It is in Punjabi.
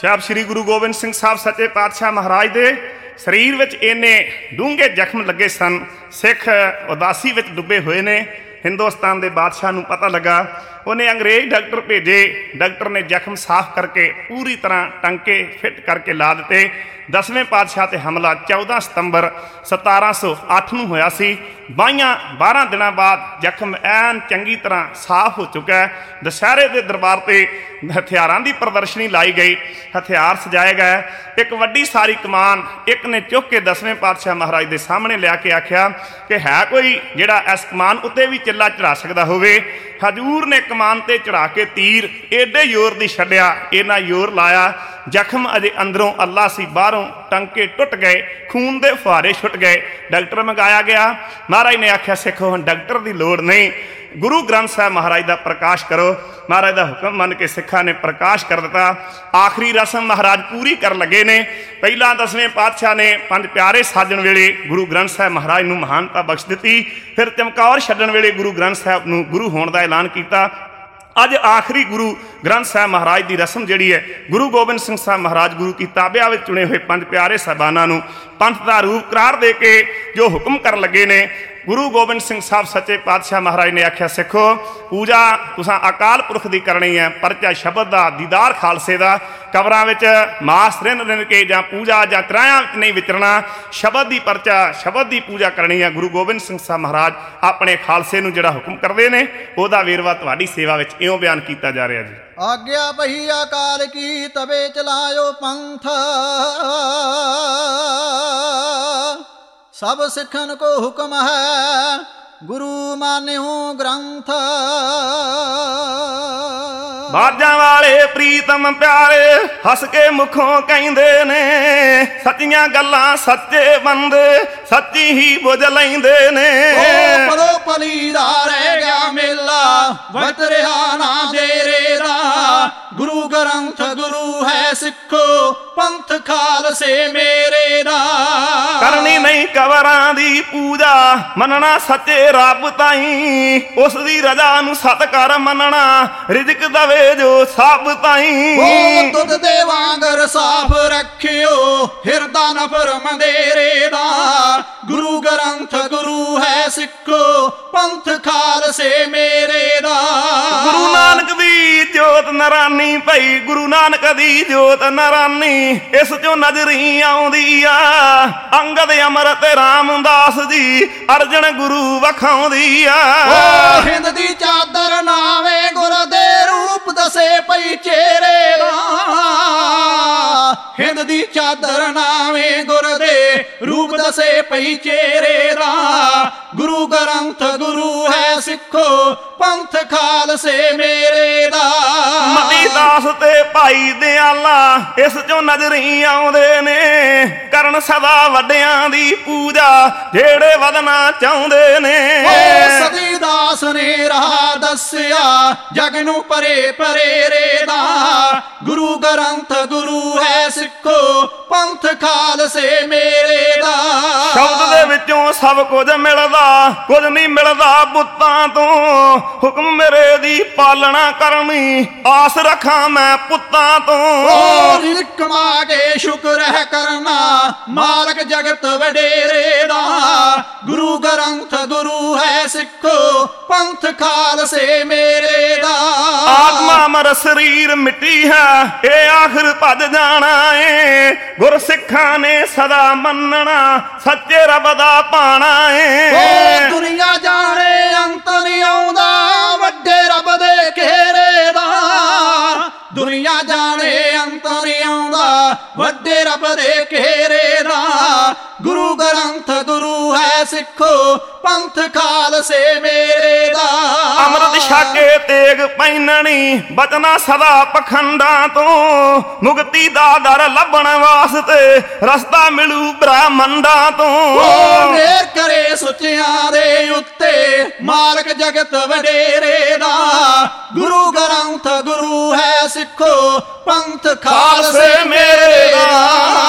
ਸਾਹਿਬ ਸ੍ਰੀ ਗੁਰੂ ਗੋਬਿੰਦ ਸਿੰਘ ਸਾਹਿਬ ਸੱਚੇ ਪਾਤਸ਼ਾਹ ਮਹਾਰਾਜ ਦੇ ਸਰੀਰ ਵਿੱਚ ਇੰਨੇ ਡੂੰਘੇ ਜ਼ਖਮ ਲੱਗੇ ਸਨ। ਸਿੱਖ ਉਦਾਸੀ ਵਿੱਚ ਡੁੱਬੇ ਹੋਏ ਨੇ। ਹਿੰਦੁਸਤਾਨ ਦੇ ਬਾਦਸ਼ਾਹ ਨੂੰ ਪਤਾ ਲੱਗਾ, ਉਹਨੇ ਅੰਗਰੇਜ਼ ਡਾਕਟਰ ਭੇਜੇ। ਡਾਕਟਰ ਨੇ ਜ਼ਖਮ ਸਾਫ਼ ਕਰਕੇ ਪੂਰੀ ਤਰ੍ਹਾਂ ਟੰਕੇ ਫਿੱਟ ਕਰਕੇ ਲਾ ਦਿੱਤੇ। 10ਵੇਂ ਪਾਤਸ਼ਾਹ ਤੇ ਹਮਲਾ 14 ਸਤੰਬਰ 1708 ਨੂੰ ਹੋਇਆ ਸੀ। 12 ਦਿਨਾਂ ਬਾਅਦ ਜ਼ਖਮ ਐਨ ਚੰਗੀ ਤਰ੍ਹਾਂ ਸਾਫ਼ ਹੋ ਚੁੱਕਾ ਹੈ। ਦੁਸਹਿਰੇ ਦੇ ਦਰਬਾਰ ਤੇ ਹਥਿਆਰਾਂ ਦੀ ਪ੍ਰਦਰਸ਼ਨੀ ਲਾਈ ਗਈ, ਹਥਿਆਰ ਸਜਾਏ ਗਏ। ਇੱਕ ਵੱਡੀ ਸਾਰੀ ਕਮਾਨ ਇੱਕ ਨੇ ਚੁੱਕ ਕੇ 10ਵੇਂ ਪਾਤਸ਼ਾਹ ਮਹਾਰਾਜ ਦੇ ਸਾਹਮਣੇ ਲਿਆ ਕੇ ਆਖਿਆ ਕਿ ਹੈ ਕੋਈ ਜਿਹੜਾ ਇਸ ਕਮਾਨ ਉੱਤੇ ਵੀ ਚਿੱਲਾ ਚੜਾ ਸਕਦਾ ਹੋਵੇ। ਹਜ਼ੂਰ ਨੇ ਕਮਾਨ ਤੇ ਚੜਾ ਕੇ ਤੀਰ ਏਡੇ ਜ਼ੋਰ ਦੀ ਛੱਡਿਆ, ਇੰਨਾ ਜ਼ੋਰ ਲਾਇਆ, ਜ਼ਖਮ ਅਜੇ ਅੰਦਰੋਂ ਅੱਲਾ ਸੀ, ਬਾਹਰੋਂ ਟੰਕੇ ਟੁੱਟ ਗਏ, ਖੂਨ ਦੇ ਫੁਹਾਰੇ ਛੁੱਟ ਗਏ। ਡਾਕਟਰ ਮੰਗਾਇਆ ਗਿਆ। ਮਹਾਰਾਜ ਨੇ ਆਖਿਆ ਸਿੱਖੋ ਹੁਣ ਡਾਕਟਰ ਦੀ ਲੋੜ ਨਹੀਂ, ਗੁਰੂ ਗ੍ਰੰਥ ਸਾਹਿਬ ਮਹਾਰਾਜ ਦਾ ਪ੍ਰਕਾਸ਼ ਕਰੋ। ਮਹਾਰਾਜ ਦਾ ਹੁਕਮ ਮੰਨ ਕੇ ਸਿੱਖਾਂ ਨੇ ਪ੍ਰਕਾਸ਼ ਕਰ ਦਿੱਤਾ। ਆਖਰੀ ਰਸਮ ਮਹਾਰਾਜ ਪੂਰੀ ਕਰਨ ਲੱਗੇ ਨੇ। ਪਹਿਲਾਂ 10ਵੇਂ ਪਾਤਸ਼ਾਹ ਨੇ 5 ਪਿਆਰੇ ਸਾਜਣ ਵੇਲੇ ਗੁਰੂ ਗ੍ਰੰਥ ਸਾਹਿਬ ਮਹਾਰਾਜ ਨੂੰ ਮਹਾਨਤਾ ਬਖਸ਼ ਦਿੱਤੀ। ਫਿਰ ਚਮਕੌਰ ਛੱਡਣ ਵੇਲੇ ਗੁਰੂ ਗ੍ਰੰਥ ਸਾਹਿਬ ਨੂੰ ਗੁਰੂ ਹੋਣ ਦਾ ਐਲਾਨ ਕੀਤਾ। ਅੱਜ ਆਖਰੀ ਗੁਰੂ ਗ੍ਰੰਥ ਸਾਹਿਬ ਮਹਾਰਾਜ ਦੀ ਰਸਮ ਜਿਹੜੀ ਹੈ, ਗੁਰੂ ਗੋਬਿੰਦ ਸਿੰਘ ਸਾਹਿਬ ਮਹਾਰਾਜ ਗੁਰੂ ਕੀ ਤਾਬਿਆ ਵਿੱਚ ਚੁਣੇ ਹੋਏ 5 ਪਿਆਰੇ ਸਾਹਿਬਾਨਾਂ ਨੂੰ ਪੰਥ ਦਾ ਰੂਪ ਕਰਾਰ ਦੇ ਕੇ ਜੋ ਹੁਕਮ ਕਰਨ ਲੱਗੇ ਨੇ। ਗੁਰੂ ਗੋਬਿੰਦ ਸਿੰਘ ਸਾਹਿਬ ਸੱਚੇ ਪਾਤਸ਼ਾਹ ਮਹਾਰਾਜ ਨੇ ਆਖਿਆ ਸਿੱਖੋ ਪੂਜਾ ਤੁਸਾਂ ਅਕਾਲ ਪੁਰਖ ਦੀ ਕਰਨੀ ਹੈ, ਪਰਚਾ ਸ਼ਬਦ ਦਾ, ਦੀਦਾਰ ਖਾਲਸੇ ਦਾ। ਕਬਰਾਂ ਵਿੱਚ ਮਾਸ ਰਿੰਨ ਕੇ ਜਾਂ ਪੂਜਾ ਜਾਂ ਤਰਾਇਆਂ ਵਿੱਚ ਨਹੀਂ ਵਿਚਰਨਾ, ਸ਼ਬਦ ਦੀ ਪਰਚਾ, ਸ਼ਬਦ ਦੀ ਪੂਜਾ ਕਰਨੀ ਹੈ। ਗੁਰੂ ਗੋਬਿੰਦ ਸਿੰਘ ਸਾਹਿਬ ਮਹਾਰਾਜ ਆਪਣੇ ਖਾਲਸੇ ਨੂੰ ਜਿਹੜਾ ਹੁਕਮ ਕਰਦੇ ਨੇ ਉਹਦਾ ਵੇਰਵਾ ਤੁਹਾਡੀ ਸੇਵਾ ਵਿੱਚ ਇਉਂ ਬਿਆਨ ਕੀਤਾ ਜਾ ਰਿਹਾ ਜੀ। ਆਗਿਆ ਪਹੀ ਅਕਾਲ ਕੀ ਤਵੇ ਚਲਾਇਓ ਪੰਥ, ਸਭ ਸਿੱਖਨ ਕੋ ਹੁਕਮ ਹੈ ਗੁਰੂ ਮਾਨਿਓ ਗ੍ਰੰਥ। ਬਾਜਾਂ ਵਾਲੇ ਪ੍ਰੀਤਮ ਪਿਆਰੇ ਹੱਸ ਕੇ ਮੁਖੋਂ ਕਹਿੰਦੇ ਨੇ, ਸੱਚੀਆਂ ਗੱਲਾਂ ਸੱਚੇ ਬੰਦੇ ਸੱਚੀ ਹੀ ਬੁੱਝ ਲੈਂਦੇ ਨੇ। ਪਰੋ ਪਲੀ ਦਾ ਰਹਿ ਗਿਆ ਮੇਲਾ ਵਤਰਿਆ ਨਾ ਦੇਰੇ ਦਾ, ਗੁਰੂ ਗ੍ਰੰਥ ਗੁਰੂ ਹੈ ਸਿੱਖੋ ਪੰਥ ਖਾਲਸੇ ਮੇਰੇ ਦਾ। ਕਰਨੀ ਨਹੀਂ ਕਬਰਾਂ ਦੀ ਪੂਜਾ, ਮੰਨਣਾ ਸੱਚੇ ਰੱਬ ਤਾਈਂ, ਉਸ ਦੀ ਰਜ਼ਾ ਨੂੰ ਸਤਿਕਾਰ ਮੰਨਣਾ, ਰਿਜ਼ਕ ਦਵੇ ਜੋ ਸਭ ਤਾਈਂ। ਦੁੱਧ ਦੇ ਵਾਂਗਰ ਸਾਫ ਰੱਖਿਓ ਹਿਰਦਾ ਨਫਰ ਮੰਦੇਰੇ ਦਾ, ਗੁਰੂ ਗ੍ਰੰਥ ਗੁਰੂ ਹੈ ਸਿੱਖੋ ਪੰਥ ਖਾਲਸੇ ਮੇਰੇ ਦਾ। ਗੁਰੂ ਨਾਨਕ ਦੀ ਜੋਤ ਨਰਾਨੀ ਪਈ, ਗੁਰੂ ਨਾਨਕ ਦੀ ਜੋਤ ਨਰਾਨੀ, ਇਸ ਚੋਂ ਨਜ਼ਰੀ ਆਉਂਦੀ ਆ ਅੰਗਦ ਅਮਰਤ ਰਾਮਦਾਸ ਜੀ, ਅਰਜਨ ਗੁਰੂ ਵਖਾਉਂਦੀ ਆ। ਹਿੰਦ ਦੀ ਚਾਦਰ ਨਾਵੇਂ ਗੁਰ ਦੇ ਰੂਪ ਦਸੇ ਪਈ ਚਿਹਰੇ ਦਾ, ਹਿੰਦ ਦੀ ਚਾਦਰ ਨਾਵੇਂ ਗੁਰ ਦੇ ਰੂਪ ਦਸੇ ਪਈ ਚਿਹਰੇ ਦਾ, ਗੁਰੂ ਗ੍ਰੰਥ ਗੁਰੂ ਹੈ ਸਿੱਖੋ ਪੰਥ ਖਾਲਸੇ ਮੇਰੇ ਦਾ। ਮਤੀ ਦਾਸ ਤੇ ਭਾਈ ਦਿਆਲਾ ਇਸ ਚੋਂ ਨਜ਼ਰੀ ਆਉਂਦੇ ਨੇ, ਕਰਨ ਸਦਾ ਵੱਡਿਆਂ ਦੀ ਪੂਜਾ ਜਿਹੜੇ ਵਧਣਾ ਚਾਹੁੰਦੇ ਨੇ। ਸਦੀ ਦਾਸ ਨੇ ਰਾਹ ਦੱਸਿਆ ਜਗ ਨੂੰ ਪਰੇ ਪਰੇਰੇ ਦਾ, ਗੁਰੂ ਗ੍ਰੰਥ ਗੁਰੂ ਹੈ ਸਿੱਖੋ ਪੰਥ ਖਾਲਸੇ ਮੇਰੇ ਦਾ। ਸ਼ਬਦ ਦੇ ਵਿੱਚੋਂ ਸਭ ਕੁਝ ਮਿਲਦਾ, ਕੁਝ ਨਹੀਂ ਮਿਲਦਾ ਪੁੱਤਾਂ ਤੋਂ, ਹੁਕਮ ਮੇਰੇ ਦੀ ਪਾਲਣਾ ਕਰਨੀ, ਆਸ ਰੱਖਾਂ ਮੈਂ ਪੁੱਤਾਂ ਤੋਂ। ਰਿਜ਼ਕ ਕਮਾ ਕੇ ਸ਼ੁਕਰ ਹੈ ਕਰਨਾ ਮਾਲਕ ਜਗਤ ਵਡੇਰੇ ਦਾ, ਗੁਰੂ ਗ੍ਰੰਥ ਗੁਰੂ ਹੈ ਸਿੱਖੋ ਪੰਥ ਖਾਲਸੇ ਮੇਰੇ ਦਾ। ਆਤਮਾ ਮਰ ਸਰੀਰ ਮਿੱਟੀ ਹੈ, ਇਹ ਆਖਰ ਭੱਜ ਜਾਣਾ ਏ, ਗੁਰ ਸਿੱਖਾਂ ਨੇ ਸਦਾ ਮੰਨਣਾ ਸੱਚੇ ਰੱਬ ਦਾ ਪਾਣਾ ਏ। ਦੁਨੀਆ ਜਾਣੇ ਅੰਤ ਨਹੀਂ ਆਉਂਦਾ ਵੱਡੇ ਰੱਬ ਦੇ ਘੇਰੇ ਦਾ, ਦੁਨੀਆ ਜਾਣੇ ਅੰਤ ਨਹੀਂ ਆਉਂਦਾ ਵੱਡੇ ਰੱਬ ਦੇ ਘੇਰੇ ਦਾ, ਗੁਰੂ ਗ੍ਰੰਥ ਗੁਰੂ ਹੈ ਸਿੱਖੋ ਪੰਥ ਖਾਲਸੇ ਮੇਰੇ ਦਾ। ਅੰਮ੍ਰਿਤ ਛਕੇ ਤੇਗ ਪੈਣਣੀ ਬਚਣਾ ਸਦਾ ਪਖੰਡਾਂ ਤੋਂ, ਮੁਕਤੀ ਦਾ ਦਰ ਲੱਭਣ ਵਾਸਤੇ ਰਸਤਾ ਮਿਲੂ ਬ੍ਰਹਮੰਡਾਂ ਤੋਂ। ਮੇਰ ਕਰੇ ਸੁੱਚਿਆਂ ਦੇ ਉੱਤੇ ਮਾਲਕ ਜਗਤ ਵਡੇਰੇ ਦਾ, ਗੁਰੂ ਗ੍ਰੰਥ ਗੁਰੂ ਹੈ ਸਿੱਖੋ ਪੰਥ ਖਾਲਸੇ ਮੇਰੇ ਦਾ।